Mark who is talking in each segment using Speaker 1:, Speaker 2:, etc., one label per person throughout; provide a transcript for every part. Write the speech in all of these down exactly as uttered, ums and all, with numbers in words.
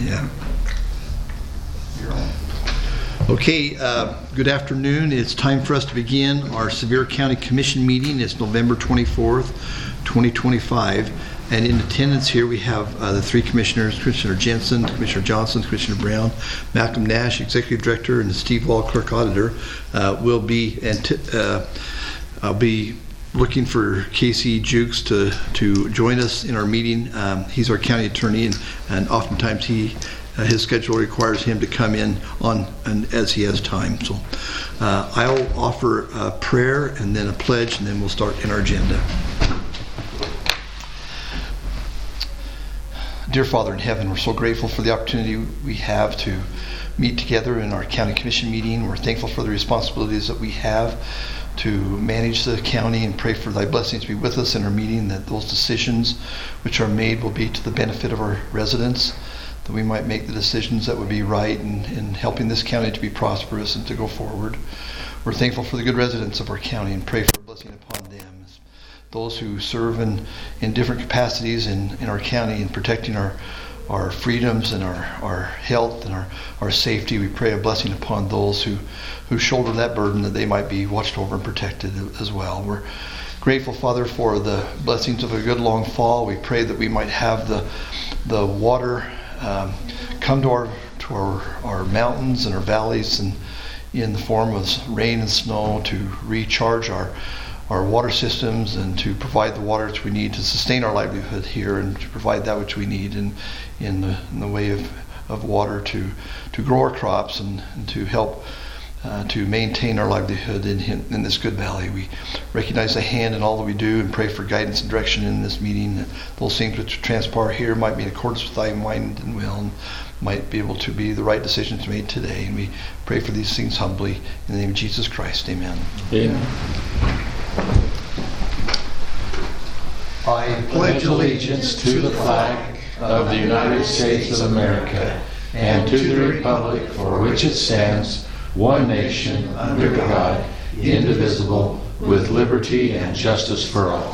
Speaker 1: Yeah. Okay, uh, good afternoon. It's time for us to begin our Sevier County Commission meeting. It's November twenty-fourth, twenty twenty-five. And in attendance here we have uh, the three commissioners, Commissioner Jensen, Commissioner Johnson, Commissioner Brown, Malcolm Nash, Executive Director, and Steve Wall, Clerk Auditor. Uh, will be, and uh, I'll be looking for Casey Jukes to, to join us in our meeting. Um, he's our county attorney, and, and oftentimes he Uh, his schedule requires him to come in on and as he has time. So uh, I'll offer a prayer and then a pledge, and then we'll start in our agenda. Dear Father in heaven, we're so grateful for the opportunity we have to meet together in our county commission meeting. We're thankful for the responsibilities that we have to manage the county, and pray for thy blessings to be with us in our meeting, that those decisions which are made will be to the benefit of our residents, that we might make the decisions that would be right in, in helping this county to be prosperous and to go forward. We're thankful for the good residents of our county and pray for a blessing upon them. Those who serve in, in different capacities in, in our county in protecting our, our freedoms and our, our health and our, our safety, we pray a blessing upon those who, who shoulder that burden, that they might be watched over and protected as well. We're grateful, Father, for the blessings of a good long fall. We pray that we might have the, the water Um, come to our to our, our mountains and our valleys, and in the form of rain and snow, to recharge our our water systems and to provide the water which we need to sustain our livelihood here, and to provide that which we need in in the, in the way of, of water to to grow our crops and, and to help uh, to maintain our livelihood in, in in this good valley. We recognize the hand in all that we do and pray for guidance and direction in this meeting, that those things which transpire here might be in accordance with thy mind and will, and might be able to be the right decisions made today. And we pray for these things humbly in the name of Jesus Christ. Amen.
Speaker 2: Amen. I pledge allegiance to the flag of the United States of America and to the republic for which it stands, one nation, under God, indivisible, with liberty and justice for all.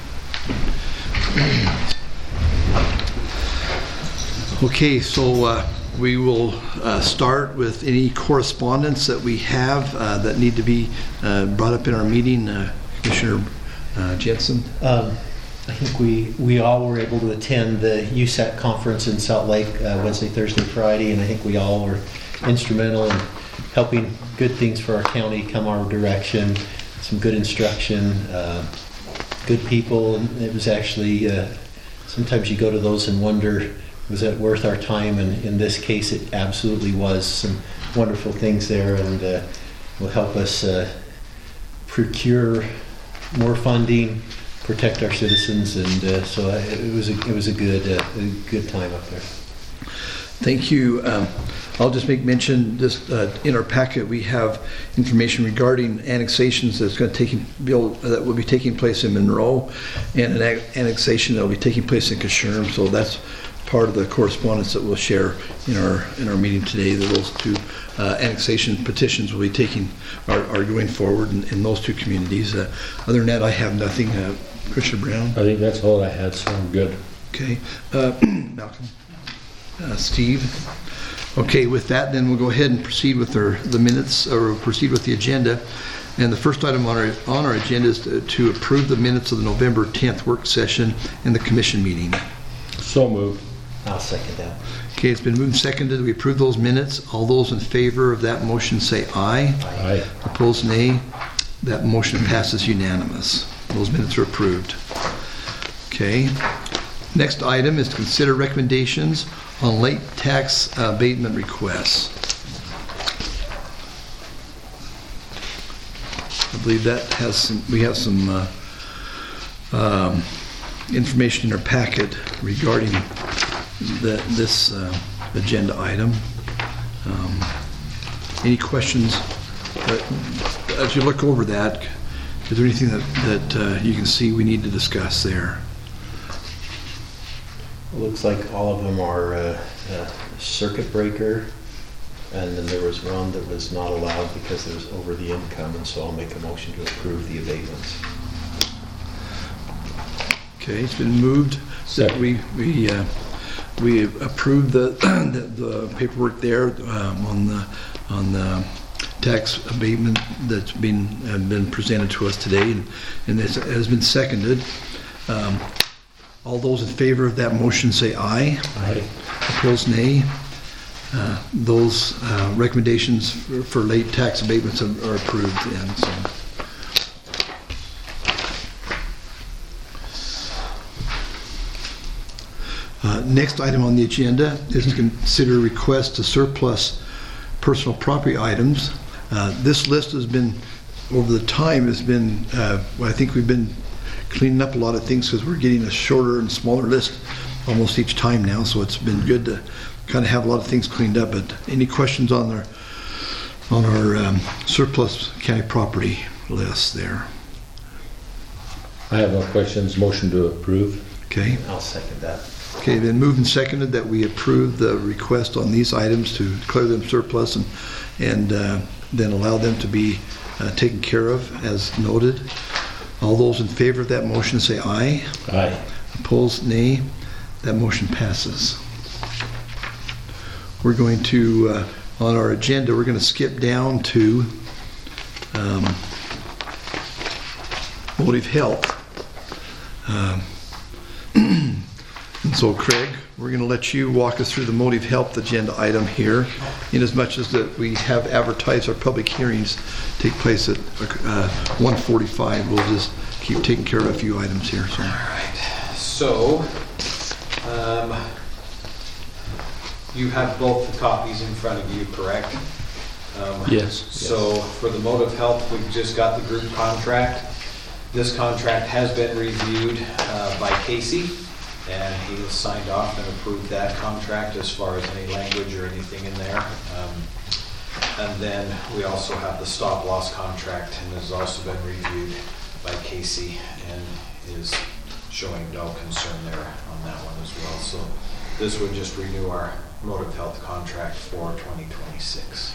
Speaker 1: Okay, so uh, we will uh, start with any correspondence that we have uh, that need to be uh, brought up in our meeting. Uh, Commissioner uh, Jensen?
Speaker 3: Um, I think we, we all were able to attend the U S A C conference in Salt Lake uh, Wednesday, Thursday, Friday, and I think we all were instrumental in helping good things for our county come our direction, some good instruction, uh, good people. And it was actually, uh, sometimes you go to those and wonder, was that worth our time? And in this case, it absolutely was. Some wonderful things there, and uh, will help us uh, procure more funding, protect our citizens, and uh, so it was a, it was a good uh, a good time up there.
Speaker 1: Thank you. Um, I'll just make mention, just uh, in our packet we have information regarding annexations that's going to take bill that will be taking place in Monroe, and an annexation that will be taking place in Casherm. So that's part of the correspondence that we'll share in our in our meeting today. That those two uh, annexation petitions will be taking are, are going forward in, in those two communities. Uh, other than that, I have nothing. Uh, Commissioner Brown?
Speaker 2: I think that's all I had, so I'm good.
Speaker 1: Okay. Uh, Malcolm? Uh, Steve? Okay, with that, then we'll go ahead and proceed with our, the minutes, or proceed with the agenda. And the first item on our, on our agenda is to, to approve the minutes of the November tenth work session and the commission meeting.
Speaker 2: So moved.
Speaker 3: I'll second that.
Speaker 1: Okay, it's been moved and seconded. We approve those minutes. All those in favor of that motion say aye.
Speaker 2: Aye.
Speaker 1: Opposed, nay. That motion passes unanimous. Those minutes are approved. Okay. Next item is to consider recommendations on late tax abatement requests. I believe that has some, we have some uh, um, information in our packet regarding the, this uh, agenda item. Um, any questions? Uh, as you look over that, is there anything that, that uh, you can see we need to discuss there?
Speaker 3: It looks like all of them are uh, uh, circuit breaker, and then there was one that was not allowed because it was over the income, and so I'll make a motion to approve the abatements.
Speaker 1: Okay, it's been moved that we, we uh, we approved the, the, the paperwork there um, on the on the tax abatement that's been uh, been presented to us today, and, and this has been seconded. Um, all those in favor of that motion say aye.
Speaker 3: Aye.
Speaker 1: Opposed, nay. Uh, those uh, recommendations for, for late tax abatements are, are approved. And so. Uh, next item on the agenda is to consider request to surplus personal property items. Uh, this list has been, over the time, has been, uh, I think we've been cleaning up a lot of things because we're getting a shorter and smaller list almost each time now, so it's been good to kind of have a lot of things cleaned up. But any questions on our, on our um, surplus county property list there?
Speaker 2: I have no questions. Motion to approve.
Speaker 1: Okay.
Speaker 3: I'll second that.
Speaker 1: Okay, then moved and seconded that we approve the request on these items to declare them surplus and and uh, then allow them to be uh, taken care of as noted. All those in favor of that motion say aye.
Speaker 2: Aye.
Speaker 1: Opposed, nay. That motion passes. We're going to, uh, on our agenda, we're going to skip down to um, Motive Health. Um, And so, Craig, we're going to let you walk us through the Motive Health agenda item here, in as much as that we have advertised our public hearings take place at uh, one forty-five. We'll just keep taking care of a few items here. So.
Speaker 4: All right. So, um, you have both the copies in front of you, correct? Um,
Speaker 2: Yes.
Speaker 4: So, for the Motive Health, we've just got the group contract. This contract has been reviewed uh, by Casey, and he has signed off and approved that contract as far as any language or anything in there. Um, and then we also have the stop loss contract, and has also been reviewed by Casey and is showing no concern there on that one as well. So this would just renew our Motive Health contract for twenty twenty-six.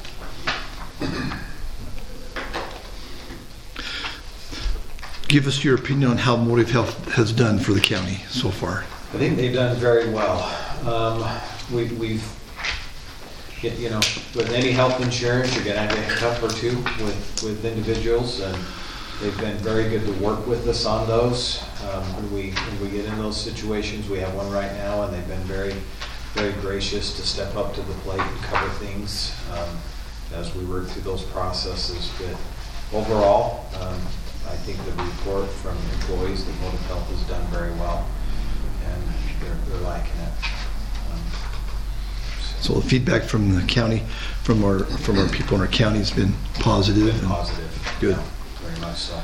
Speaker 1: Give us your opinion on how Motive Health has done for the county so far.
Speaker 4: I think they've done very well. Um, we, we've, you you know, with any health insurance, you're gonna have a hiccup or two with, with individuals, and they've been very good to work with us on those. Um, when we, when we get in those situations, we have one right now, and they've been very, very gracious to step up to the plate and cover things um, as we work through those processes. But overall, um, I think the report from employees that Motive Health has done very well, and they're, they're liking it. Um,
Speaker 1: So the feedback from the county, from our from our people in our county has been positive.
Speaker 4: Been
Speaker 1: and
Speaker 4: positive.
Speaker 1: Good.
Speaker 4: Yeah, very much so.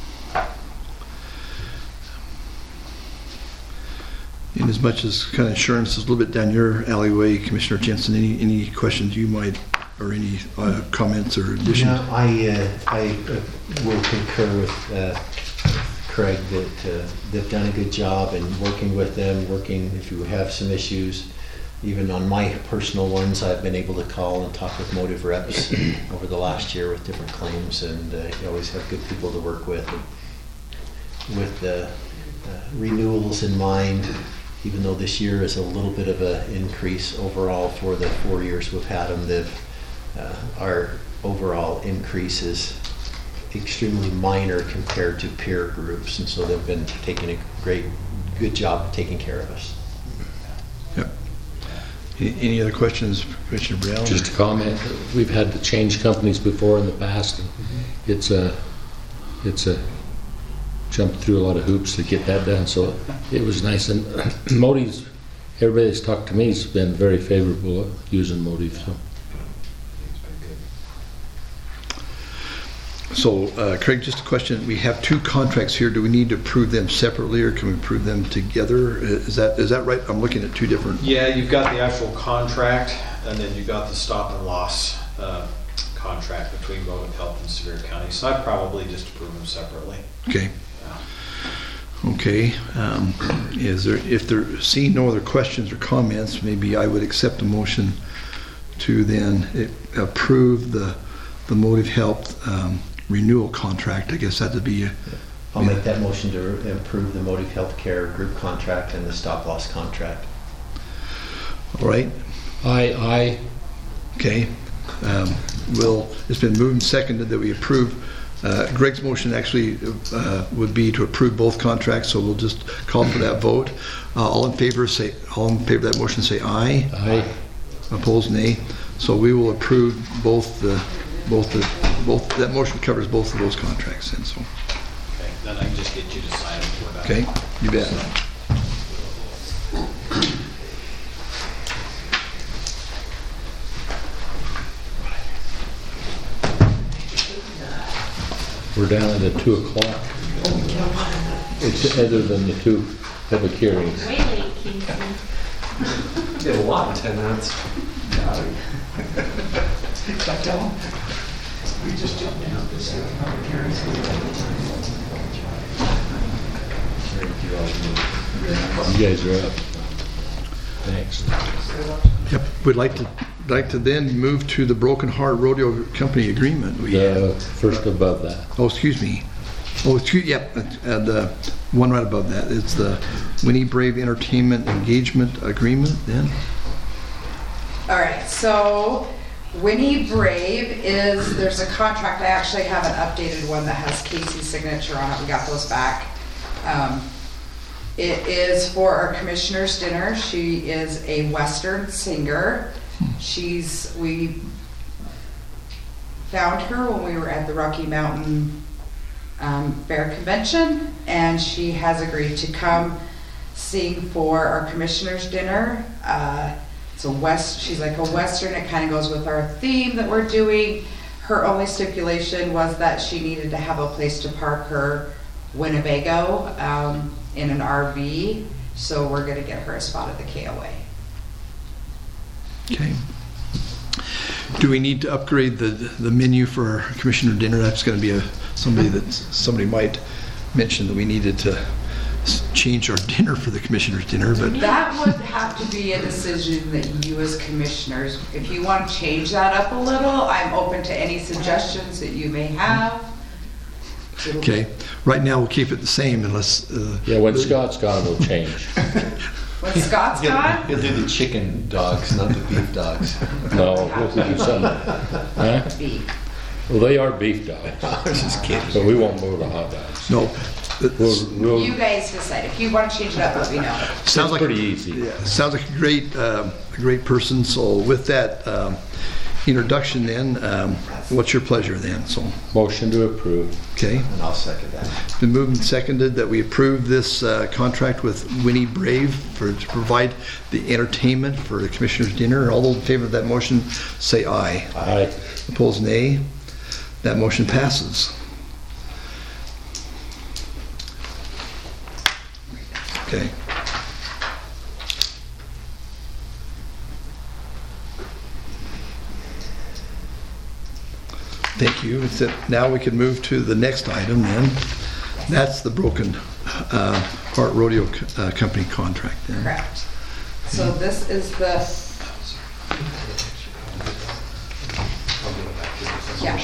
Speaker 1: In as much as kind of insurance is a little bit down your alleyway, Commissioner Jensen, any any questions you might, or any uh, comments or additions?
Speaker 3: No, I, uh, I uh, will concur with uh, Craig that uh, they've done a good job in working with them, working if you have some issues. Even on my personal ones, I've been able to call and talk with Motive reps over the last year with different claims, and uh, you always have good people to work with. And with the uh, renewals in mind, even though this year is a little bit of an increase overall for the four years we've had them, they've Uh, our overall increase is extremely minor compared to peer groups, and so they've been taking a great, good job of taking care of us.
Speaker 1: Yep. A- Any other questions, Commissioner Brown?
Speaker 2: Just a comment. We've had to change companies before in the past, and it's a it's a jump through a lot of hoops to get that done. So it was nice. And Motive's, everybody that's talked to me has been very favorable of using Motive. So.
Speaker 1: So, uh, Craig, just a question. We have two contracts here. Do we need to approve them separately, or can we approve them together? Is that is that right? I'm looking at two different.
Speaker 4: Yeah, you've got the actual contract, and then you've got the stop and loss uh, contract between Motive Health and Sevier County. So I'd probably just approve them separately.
Speaker 1: Okay.
Speaker 4: Yeah.
Speaker 1: Okay. Um, is there, if there seeing no other questions or comments, maybe I would accept a motion to then eh, approve the the Motive Health um, renewal contract. I guess that would be. A,
Speaker 3: I'll make that motion to approve the Motive Health Care group contract and the stop loss contract.
Speaker 1: All right?
Speaker 2: Aye, aye.
Speaker 1: Okay. Um, Will, it's been moved and seconded that we approve. Uh, Greg's motion actually uh, would be to approve both contracts, so we'll just call for that vote. Uh, all in favor, say, all in favor of that motion, say aye.
Speaker 2: Aye.
Speaker 1: Opposed, nay. So we will approve both the, both the, both, that motion covers both of those contracts then, so.
Speaker 4: Okay, then I can just get you to sign it for that.
Speaker 1: Okay, you bet.
Speaker 2: We're down at the two o'clock. It's other than the two public hearings.
Speaker 5: Way late, Kingston.
Speaker 6: Did a lot in ten minutes. We just jumped down to see public hearings.
Speaker 2: You guys are up. Next.
Speaker 1: Yep, we'd like to, like to then move to the Broken Heart Rodeo Company agreement. We have.
Speaker 2: The first above that.
Speaker 1: Oh, excuse me. Oh, excuse, yep, uh, the one right above that. It's the Winnie Brave Entertainment Engagement Agreement then.
Speaker 7: All right, so Winnie Brave is, there's a contract, I actually have an updated one that has Casey's signature on it, we got those back. Um, It is for our commissioner's dinner. She is a Western singer. She's, we found her when we were at the Rocky Mountain um, Fair Convention, and she has agreed to come sing for our commissioner's dinner. Uh, it's a West, she's like a Western, it kind of goes with our theme that we're doing. Her only stipulation was that she needed to have a place to park her Winnebago um, in an R V, so we're gonna get her a spot at the K O A.
Speaker 1: Okay. Do we need to upgrade the the menu for our commissioner dinner? That's going to be a somebody that somebody might mention that we needed to s- change our dinner for the commissioner's dinner, but
Speaker 7: That would have to be a decision that you as commissioners, if you want to change that up a little, I'm open to any suggestions that you may have.
Speaker 1: okay. Right now we'll keep it the same unless. Uh,
Speaker 2: Yeah, when Scott's gone, we'll change.
Speaker 7: When Scott's gone,
Speaker 6: You'll do the chicken dogs, not the beef dogs.
Speaker 2: No, we'll do something. Huh?
Speaker 7: beef.
Speaker 2: Well, they are beef dogs,
Speaker 6: I was just kidding.
Speaker 2: so we won't move to hot dogs.
Speaker 1: no.
Speaker 2: We'll, we'll,
Speaker 7: You guys decide. If you want to change it up, let me know.
Speaker 1: Sounds
Speaker 2: it's
Speaker 1: like
Speaker 2: pretty easy.
Speaker 1: Yeah, sounds like a great, um, a great person. So with that um, introduction, then, um, what's your pleasure then? So,
Speaker 2: Motion to approve.
Speaker 1: okay,
Speaker 6: And I'll second that.
Speaker 1: it's been moved and seconded that we approve this uh, contract with Winnie Brave for to provide the entertainment for the commissioner's dinner. All those in favor of that motion, say aye.
Speaker 2: Aye.
Speaker 1: Opposed, nay. That motion passes. Okay. Thank you. So now we can move to the next item then. That's the Broken uh, Heart Rodeo Co- uh, Company contract then.
Speaker 7: Correct. So this is the, yeah.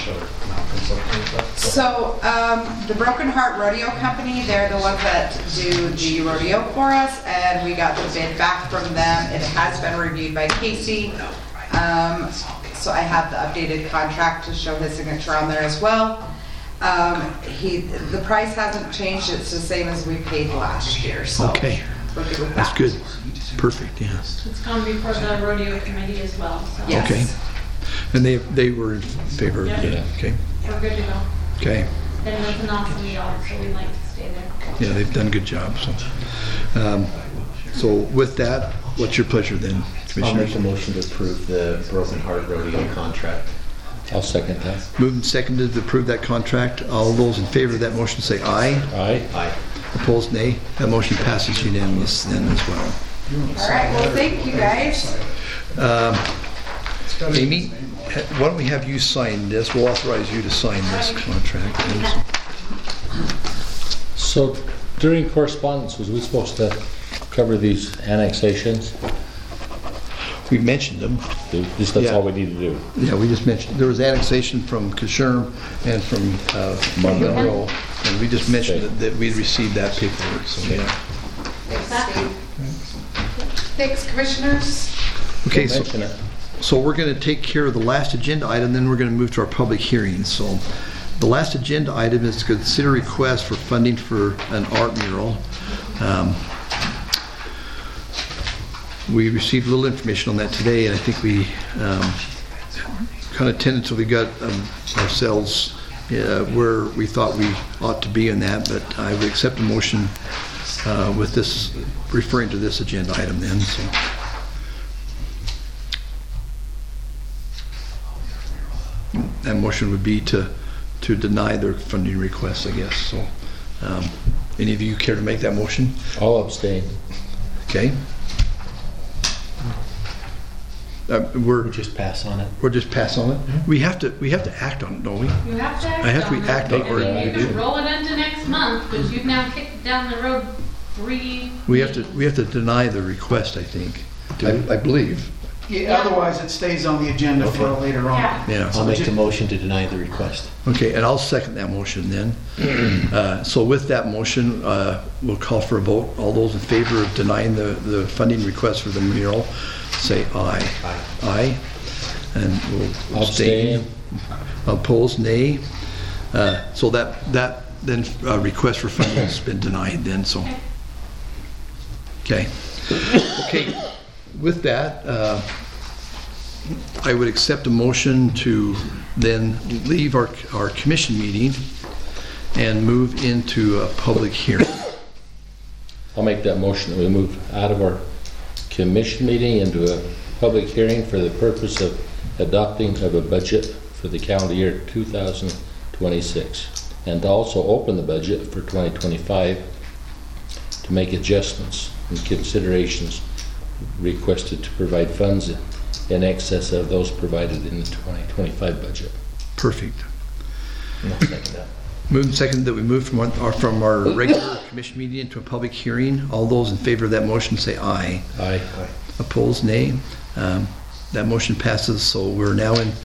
Speaker 7: So, um, the Broken Heart Rodeo Company, they're the ones that do the rodeo for us, and we got the bid back from them. It has been reviewed by Casey. Um, so I have the updated contract to show his signature on there as well. Um, he, the price hasn't changed, it's the same as we paid last year, so.
Speaker 1: Okay.
Speaker 7: We're good with
Speaker 1: That's
Speaker 7: that.
Speaker 1: good. Perfect, yeah.
Speaker 5: It's gone before the rodeo committee as well, so.
Speaker 7: Yes.
Speaker 1: Okay. And they, they were in favor of it?
Speaker 5: Yeah.
Speaker 1: Okay,
Speaker 5: We're good to go.
Speaker 1: okay.
Speaker 5: Then it's an awesome job, so we'd like to stay there.
Speaker 1: Yeah, they've done a good job, so. Um, So with that, what's your pleasure then,
Speaker 8: I'll make
Speaker 1: Commissioners?
Speaker 8: a motion to approve the Broken Heart Rodeo contract.
Speaker 2: I'll second that.
Speaker 1: Moved and seconded to approve that contract. All those in favor of that motion say aye.
Speaker 2: Aye.
Speaker 8: Aye.
Speaker 1: Opposed, nay. That motion passes unanimous then as well.
Speaker 7: All right, well, thank you guys.
Speaker 1: Um, Amy, ha- why don't we have you sign this? We'll authorize you to sign this contract, please.
Speaker 2: So during correspondence, was we supposed to cover these annexations?
Speaker 1: We mentioned them.
Speaker 2: Just that's
Speaker 1: Yeah.
Speaker 2: all we need to do.
Speaker 1: Yeah, we just mentioned, there was annexation from Kashurm and from uh,
Speaker 2: Monroe.
Speaker 1: Monroe, and we just mentioned that that we'd received that paperwork, so, yeah.
Speaker 7: Thanks, Steve. Thanks, commissioners.
Speaker 1: Okay,
Speaker 2: Don't
Speaker 1: so,
Speaker 2: mention it.
Speaker 1: so we're going to take care of the last agenda item, then we're going to move to our public hearing. So the last agenda item is to consider request for funding for an art mural. Um, we received a little information on that today, and I think we um, kind of tentatively got um, ourselves uh, where we thought we ought to be in that, but I would accept a motion uh, with this, referring to this agenda item then. So. That motion would be to, to deny their funding request, I guess. So, um, any of you care to make that motion?
Speaker 2: I'll abstain.
Speaker 1: Okay. Uh, we're
Speaker 3: We just pass on it.
Speaker 1: we're just pass on it. We have to we have to act on it, don't we?
Speaker 5: You have to act
Speaker 1: I have to
Speaker 5: on it.
Speaker 1: act on it.
Speaker 5: I mean,
Speaker 2: I
Speaker 5: you
Speaker 2: do.
Speaker 5: can roll it into next month, but you've now kicked it down the road three.
Speaker 1: We have to we have to deny the request, I think. I, I believe.
Speaker 9: Yeah, otherwise it stays on the agenda for later on.
Speaker 5: Yeah.
Speaker 1: Yeah.
Speaker 3: I'll make the motion to deny the request.
Speaker 1: Okay, and I'll second that motion then. Uh, So with that motion, uh, we'll call for a vote. All those in favor of denying the, the funding request for the mural, say aye.
Speaker 8: Aye.
Speaker 1: Aye. And we'll abstain.
Speaker 2: Abstain.
Speaker 1: Opposed, nay. Uh, So that, that then uh, request for funding has been denied then, so. Okay. Okay, with that, uh, I would accept a motion to then leave our, our commission meeting and move into a public hearing.
Speaker 2: I'll make that motion that we move out of our commission meeting into a public hearing for the purpose of adopting of a budget for the calendar year two thousand twenty-six, and to also open the budget for twenty twenty-five to make adjustments and considerations requested to provide funds in excess of those provided in the twenty twenty-five budget.
Speaker 1: Perfect.
Speaker 2: And I'll second that.
Speaker 1: Moved and seconded that we move from our, or from our regular commission meeting into a public hearing. All those in favor of that motion say aye.
Speaker 2: Aye.
Speaker 1: Opposed, nay. Um, That motion passes, so we're now in